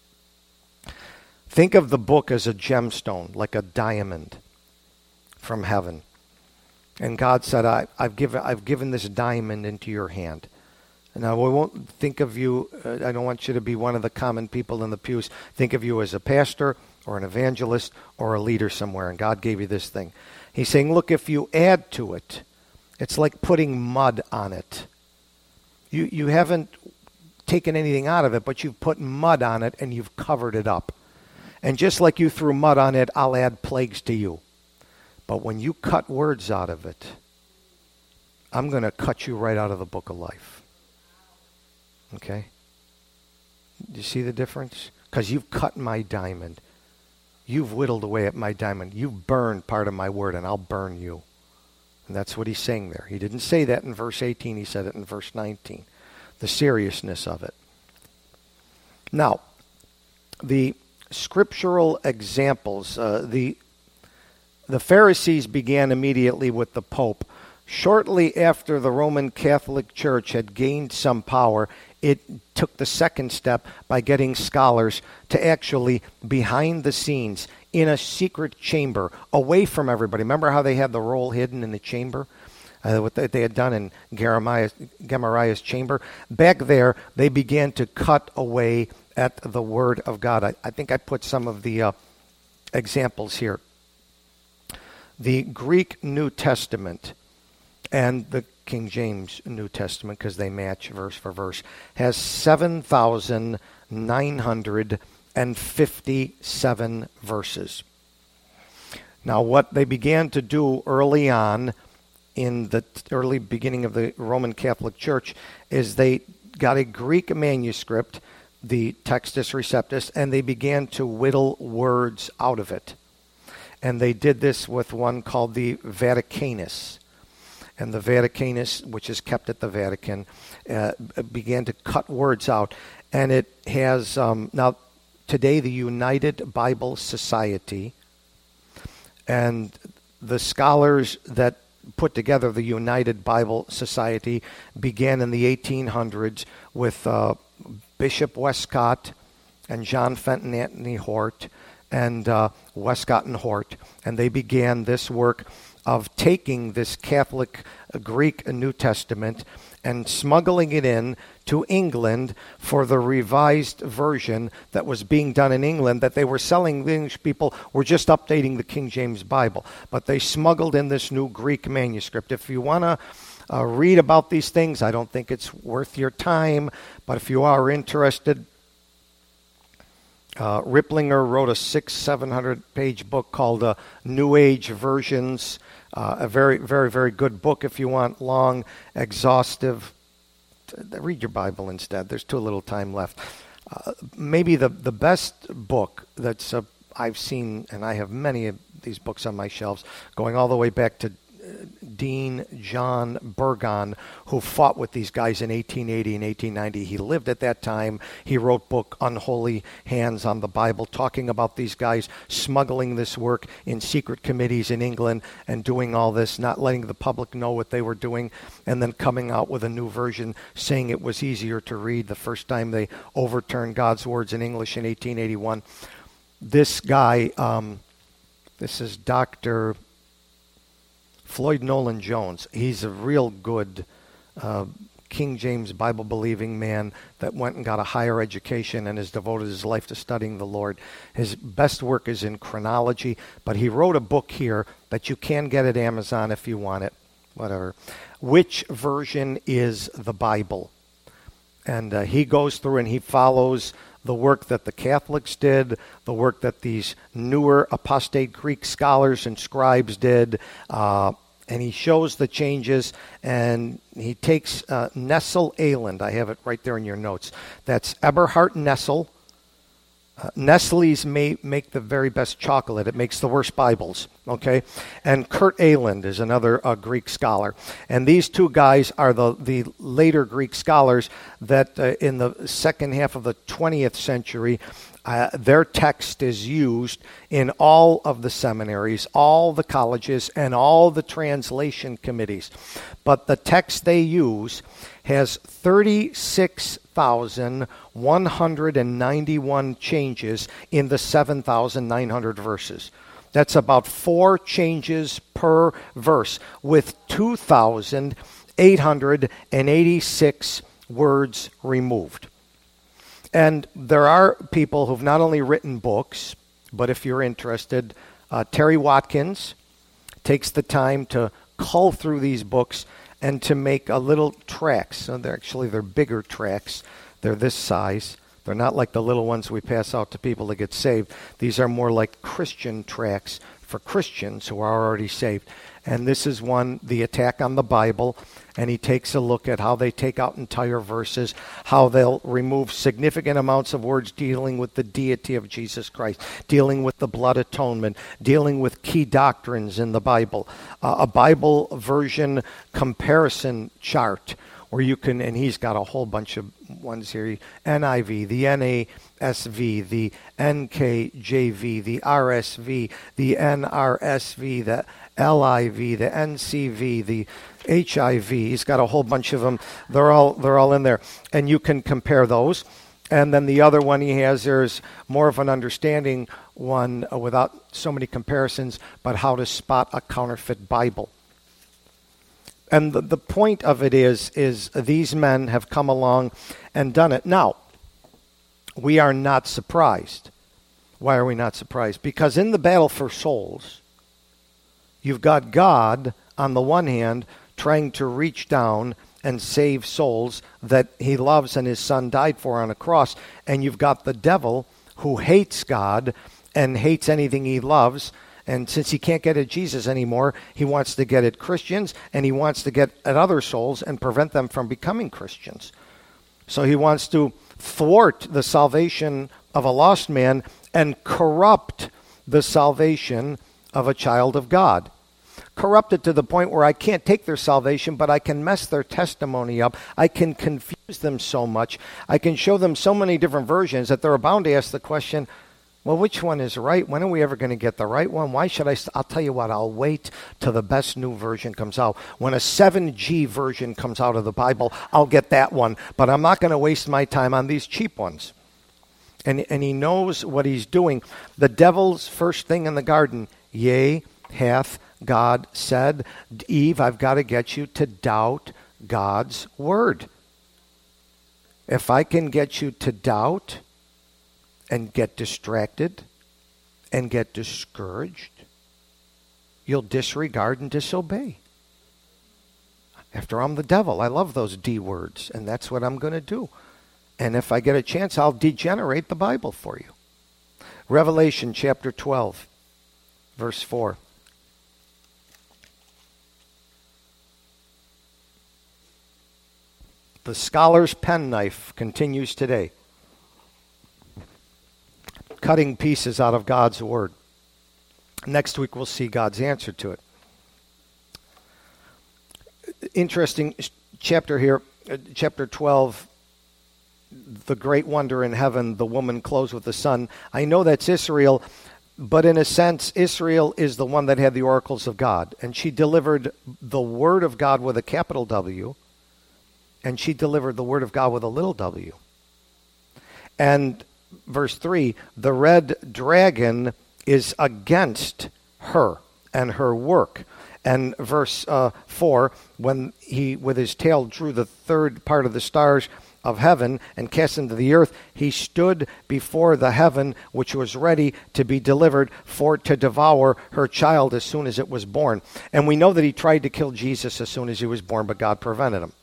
Think of the book as a gemstone, like a diamond from heaven. And God said, I, I've given I've given this diamond into your hand. Now, we won't think of you, uh, I don't want you to be one of the common people in the pews. Think of you as a pastor or an evangelist or a leader somewhere, and God gave you this thing. He's saying, look, if you add to it, it's like putting mud on it. You, you haven't taken anything out of it, but you've put mud on it and you've covered it up. And just like you threw mud on it, I'll add plagues to you. But when you cut words out of it, I'm going to cut you right out of the book of life. Okay? Do you see the difference? Because you've cut my diamond. You've whittled away at my diamond. You've burned part of my word, and I'll burn you. And that's what he's saying there. He didn't say that in verse eighteen. He said it in verse nineteen. The seriousness of it. Now, the scriptural examples, uh, the The Pharisees began immediately with the Pope. Shortly after the Roman Catholic Church had gained some power, it took the second step by getting scholars to actually, behind the scenes, in a secret chamber, away from everybody. Remember how they had the roll hidden in the chamber? Uh, what they had done in Gamaliel's, Gamaliel's chamber? Back there, they began to cut away at the Word of God. I, I think I put some of the uh, examples here. The Greek New Testament and the King James New Testament, because they match verse for verse, has seven thousand nine hundred fifty-seven verses. Now, what they began to do early on in the early beginning of the Roman Catholic Church is they got a Greek manuscript, the Textus Receptus, and they began to whittle words out of it. And they did this with one called the Vaticanus. And the Vaticanus, which is kept at the Vatican, uh, began to cut words out. And it has, um, now, today the United Bible Society. And the scholars that put together the United Bible Society began in the eighteen hundreds with uh, Bishop Westcott and John Fenton Anthony Hort and uh, Westcott and Hort. And they began this work of taking this Catholic uh, Greek New Testament and smuggling it in to England for the revised version that was being done in England, that they were selling. The English people were just updating the King James Bible, but they smuggled in this new Greek manuscript. If you want to uh, read about these things, I don't think it's worth your time, but if you are interested, uh, Ripplinger wrote a six, seven hundred page book called uh, New Age Versions. Uh, a very, very, very good book if you want long, exhaustive. Read your Bible instead. There's too little time left. Uh, maybe the, the best book that's uh, I've seen, and I have many of these books on my shelves, going all the way back to Dean John Burgon, who fought with these guys in eighteen eighty and eighteen ninety. He lived at that time. He wrote book Unholy Hands on the Bible, talking about these guys smuggling this work in secret committees in England and doing all this, not letting the public know what they were doing, and then coming out with a new version saying it was easier to read the first time they overturned God's words in English in eighteen eighty-one. This guy, um, this is Doctor Floyd Nolan Jones. He's a real good uh, King James Bible-believing man that went and got a higher education and has devoted his life to studying the Lord. His best work is in chronology, but he wrote a book here that you can get at Amazon if you want it, whatever. Which version is the Bible? And uh, he goes through and he follows the work that the Catholics did, the work that these newer apostate Greek scholars and scribes did, uh, and he shows the changes, and he takes uh, Nestle Aland. I have it right there in your notes. That's Eberhard Nestle. Uh, Nestle's may make the very best chocolate. It makes the worst Bibles, okay? And Kurt Aland is another uh, Greek scholar. And these two guys are the, the later Greek scholars that uh, in the second half of the twentieth century, uh, their text is used in all of the seminaries, all the colleges, and all the translation committees. But the text they use has thirty-six thousand one hundred ninety-one changes in the seven thousand nine hundred verses. That's about four changes per verse, with two thousand eight hundred eighty-six words removed. And there are people who've not only written books, but if you're interested, uh, Terry Watkins takes the time to cull through these books and to make a little tracts. So they're actually, they're bigger tracts. They're this size. They're not like the little ones we pass out to people to get saved. These are more like Christian tracts for Christians who are already saved. And this is one, The Attack on the Bible, and he takes a look at how they take out entire verses, how they'll remove significant amounts of words dealing with the deity of Jesus Christ, dealing with the blood atonement, dealing with key doctrines in the Bible, uh, a Bible version comparison chart where you can, and he's got a whole bunch of ones here, N I V, the N A S V, the N K J V, the R S V, the N R S V, the L I V, the N C V, the H I V. He's got a whole bunch of them. They're all they're all in there, and you can compare those. And then the other one he has, there's more of an understanding one uh, without so many comparisons, but how to spot a counterfeit Bible. And the, the point of it is, is these men have come along and done it. Now, we are not surprised. Why are we not surprised? Because in the battle for souls, you've got God, on the one hand, trying to reach down and save souls that he loves and his son died for on a cross. And you've got the devil who hates God and hates anything he loves. And since he can't get at Jesus anymore, he wants to get at Christians, and he wants to get at other souls and prevent them from becoming Christians. So he wants to thwart the salvation of a lost man and corrupt the salvation of a child of God. corrupted to the point where I can't take their salvation, but I can mess their testimony up. I can confuse them so much. I can show them so many different versions that they're bound to ask the question, well, which one is right? When are we ever going to get the right one? Why should I? St- I'll tell you what, I'll wait till the best new version comes out. When a seven G version comes out of the Bible, I'll get that one. But I'm not going to waste my time on these cheap ones. And, and he knows what he's doing. The devil's first thing in the garden, yea, hath God said. Eve, I've got to get you to doubt God's word. If I can get you to doubt and get distracted and get discouraged, you'll disregard and disobey. After I'm the devil, I love those D words, and that's what I'm going to do. And if I get a chance, I'll degenerate the Bible for you. Revelation chapter twelve, verse four. The scholar's penknife continues today, cutting pieces out of God's word. Next week we'll see God's answer to it. Interesting chapter here, uh, chapter twelve, the great wonder in heaven, the woman clothed with the sun. I know that's Israel, but in a sense, Israel is the one that had the oracles of God, and she delivered the word of God with a capital W, and she delivered the word of God with a little w. And verse three, the red dragon is against her and her work. And verse uh, four, when he with his tail drew the third part of the stars of heaven and cast into the earth, he stood before the heaven which was ready to be delivered for to devour her child as soon as it was born. And we know that he tried to kill Jesus as soon as he was born, but God prevented him.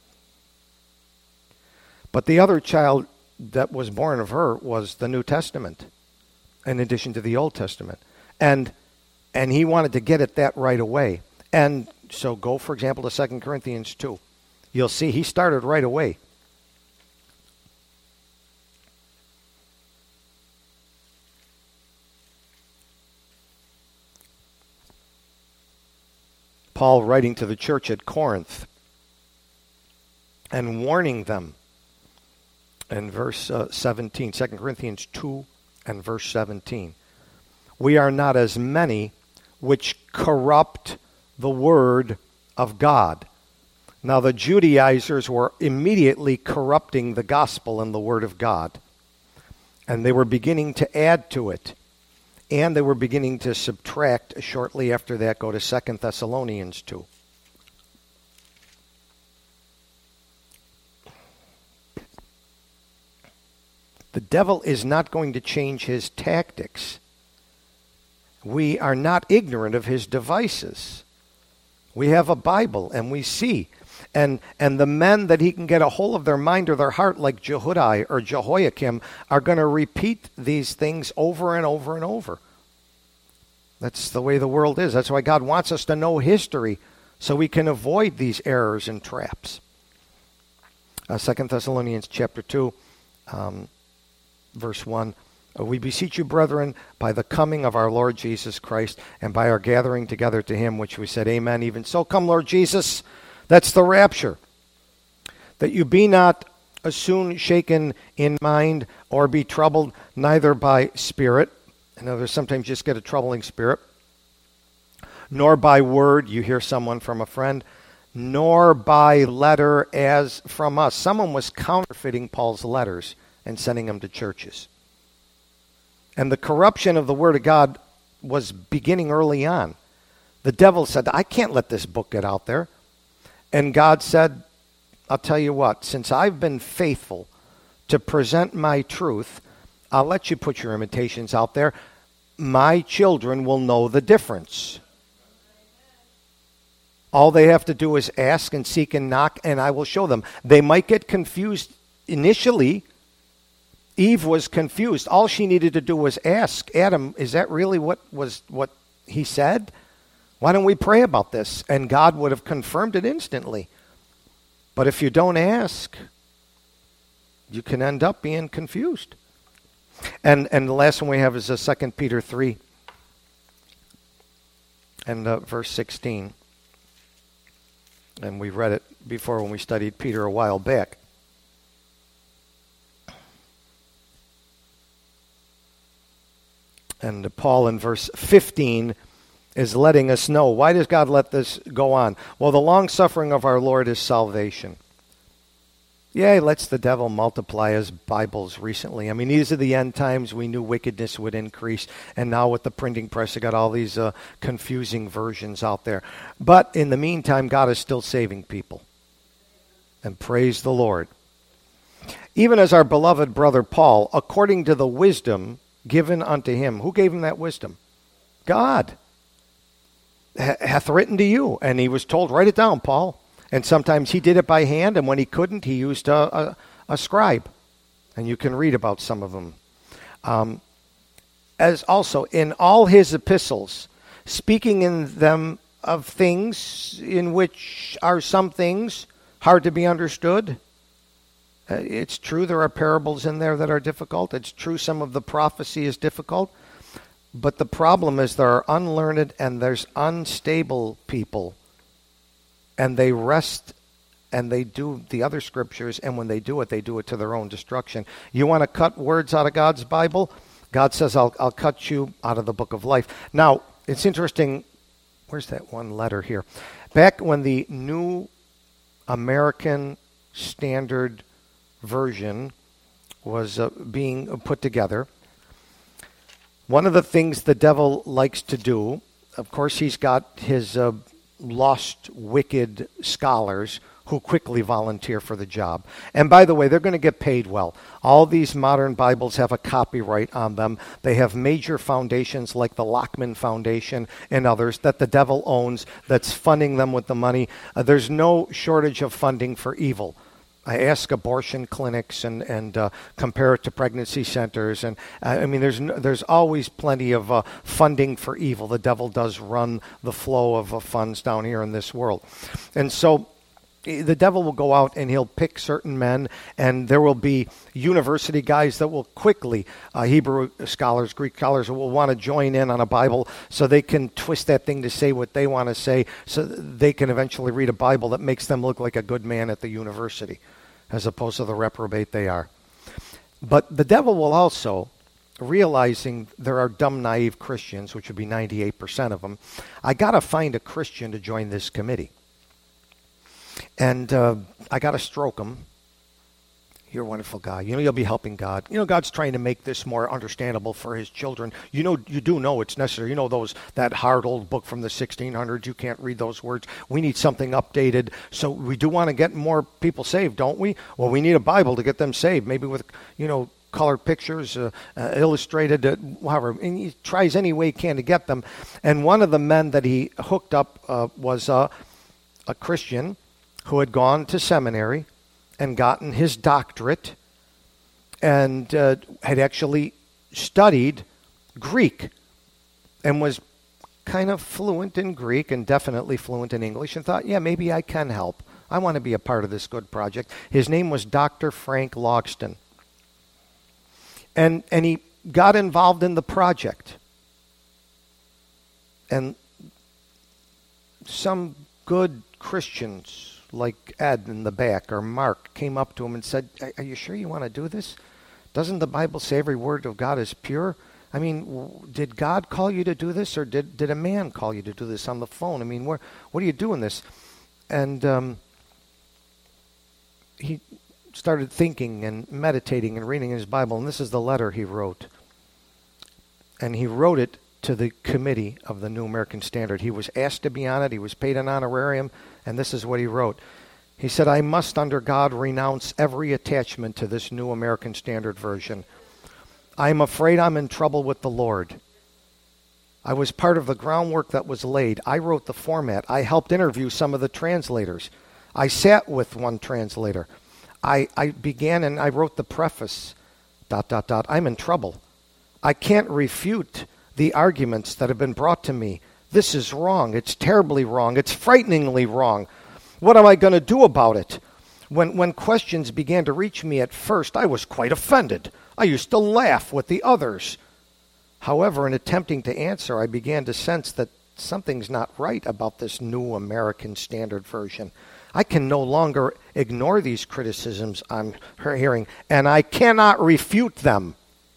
But the other child that was born of her was the New Testament, in addition to the Old Testament. And and he wanted to get at that right away. And so go, for example, to Second Corinthians two. You'll see he started right away. Paul writing to the church at Corinth and warning them. In verse uh, seventeen, Second Corinthians two and verse seventeen. We are not as many which corrupt the word of God. Now the Judaizers were immediately corrupting the gospel and the word of God. And they were beginning to add to it. And they were beginning to subtract. Shortly after that, go to Second Thessalonians two. The devil is not going to change his tactics. We are not ignorant of his devices. We have a Bible and we see. And and the men that he can get a hold of their mind or their heart, like Jehudi or Jehoiakim, are going to repeat these things over and over and over. That's the way the world is. That's why God wants us to know history so we can avoid these errors and traps. Uh, Second Thessalonians chapter two. Um, Verse one, we beseech you, brethren, by the coming of our Lord Jesus Christ and by our gathering together to him, which we said, amen. Even so, come, Lord Jesus. That's the rapture. That you be not soon shaken in mind or be troubled, neither by spirit. In other words, sometimes you just get a troubling spirit. Nor by word, you hear someone from a friend, nor by letter as from us. Someone was counterfeiting Paul's letters and sending them to churches. And the corruption of the Word of God was beginning early on. The devil said, I can't let this book get out there. And God said, I'll tell you what, since I've been faithful to present my truth, I'll let you put your imitations out there. My children will know the difference. All they have to do is ask and seek and knock, and I will show them. They might get confused initially. Eve was confused. All she needed to do was ask, Adam, is that really what was what he said? Why don't we pray about this? And God would have confirmed it instantly. But if you don't ask, you can end up being confused. And and the last one we have is uh, Second Peter three and uh, verse sixteen. And we read it before when we studied Peter a while back. And Paul in verse fifteen is letting us know, why does God let this go on? Well, the long suffering of our Lord is salvation. Yeah, he lets the devil multiply his Bibles recently. I mean, these are the end times. We knew wickedness would increase. And now with the printing press, they got all these uh, confusing versions out there. But in the meantime, God is still saving people. And praise the Lord. Even as our beloved brother Paul, according to the wisdom given unto him. Who gave him that wisdom? God. Hath written to you. And he was told, write it down, Paul. And sometimes he did it by hand, and when he couldn't, he used a, a, a scribe. And you can read about some of them. Um, as also in all his epistles, speaking in them of things in which are some things hard to be understood. Uh, it's true there are parables in there that are difficult. It's true some of the prophecy is difficult. But the problem is there are unlearned and there's unstable people. And they rest and they do the other scriptures, and when they do it, they do it to their own destruction. You want to cut words out of God's Bible? God says, I'll, I'll cut you out of the book of life. Now, it's interesting. Where's that one letter here? Back when the New American Standard Version was uh, being put together, one of the things the devil likes to do, of course, he's got his uh, lost, wicked scholars who quickly volunteer for the job. And by the way, they're going to get paid well. All these modern Bibles have a copyright on them. They have major foundations like the Lockman Foundation and others that the devil owns that's funding them with the money. Uh, there's no shortage of funding for evil. I ask abortion clinics and, and uh, compare it to pregnancy centers. And uh, I mean, there's no, there's always plenty of uh, funding for evil. The devil does run the flow of uh, funds down here in this world. And so the devil will go out and he'll pick certain men, and there will be university guys that will quickly, uh, Hebrew scholars, Greek scholars, will want to join in on a Bible so they can twist that thing to say what they want to say so they can eventually read a Bible that makes them look like a good man at the university, as opposed to the reprobate they are. But the devil will also, realizing there are dumb, naive Christians, which would be ninety-eight percent of them, I got to find a Christian to join this committee. And uh, I got to stroke him. You're a wonderful guy. You know, you'll be helping God. You know, God's trying to make this more understandable for his children. You know, you do know it's necessary. You know, those that hard old book from the sixteen hundreds, you can't read those words. We need something updated. So we do want to get more people saved, don't we? Well, we need a Bible to get them saved, maybe with, you know, colored pictures, uh, uh, illustrated, uh, however. And he tries any way he can to get them. And one of the men that he hooked up uh, was uh, a Christian who had gone to seminary and gotten his doctorate and uh, had actually studied Greek and was kind of fluent in Greek and definitely fluent in English, and thought, yeah, maybe I can help. I want to be a part of this good project. His name was Doctor Frank Logston. And, and he got involved in the project. And some good Christians like Ed in the back or Mark came up to him and said, are you sure you want to do this? Doesn't the Bible say every word of God is pure? I mean, did God call you to do this, or did, did a man call you to do this on the phone? I mean, where, what are you doing this? And um, he started thinking and meditating and reading his Bible, and this is the letter he wrote. And he wrote it to the committee of the New American Standard. He was asked to be on it. He was paid an honorarium, and this is what he wrote. He said, I must, under God, renounce every attachment to this New American Standard Version. I am afraid I'm in trouble with the Lord. I was part of the groundwork that was laid. I wrote the format. I helped interview some of the translators. I sat with one translator. I, I began and I wrote the preface, dot, dot, dot. I'm in trouble. I can't refute the arguments that have been brought to me. This is wrong. It's terribly wrong. It's frighteningly wrong. What am I going to do about it? When when questions began to reach me at first, I was quite offended. I used to laugh with the others. However, in attempting to answer, I began to sense that something's not right about this New American Standard Version. I can no longer ignore these criticisms I'm hearing, and I cannot refute them.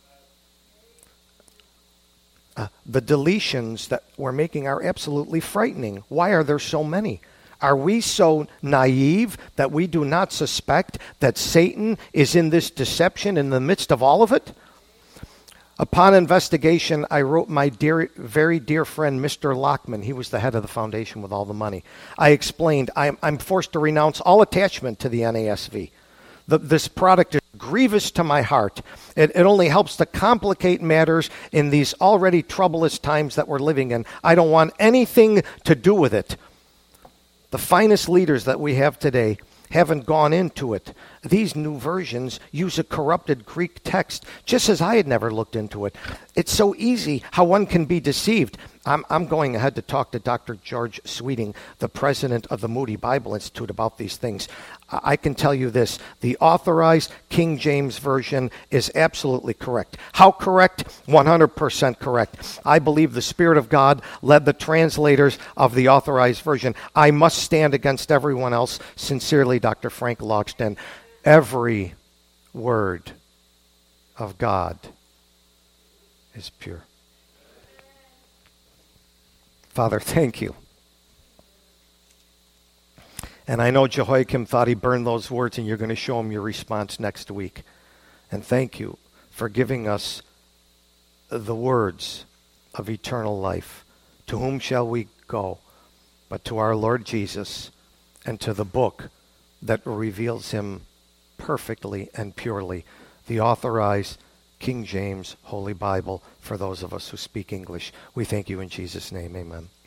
Uh, the deletions that we're making are absolutely frightening. Why are there so many? Are we so naive that we do not suspect that Satan is in this deception in the midst of all of it? Upon investigation, I wrote my dear, very dear friend, Mister Lockman. He was the head of the foundation with all the money. I explained, I'm, I'm forced to renounce all attachment to the N A S V. The, this product is grievous to my heart. It, it only helps to complicate matters in these already troublous times that we're living in. I don't want anything to do with it. The finest leaders that we have today haven't gone into it. These new versions use a corrupted Greek text, just as I had never looked into it. It's so easy how one can be deceived. I'm, I'm going ahead to talk to Doctor George Sweeting, the president of the Moody Bible Institute, about these things. I can tell you this, the authorized King James Version is absolutely correct. How correct? one hundred percent correct. I believe the Spirit of God led the translators of the authorized version. I must stand against everyone else. Sincerely, Doctor Frank Logsden. Every word of God is pure. Father, thank you. And I know Jehoiakim thought he burned those words, and you're going to show him your response next week. And thank you for giving us the words of eternal life. To whom shall we go but to our Lord Jesus and to the book that reveals him perfectly and purely, the authorized King James Holy Bible for those of us who speak English. We thank you in Jesus' name. Amen.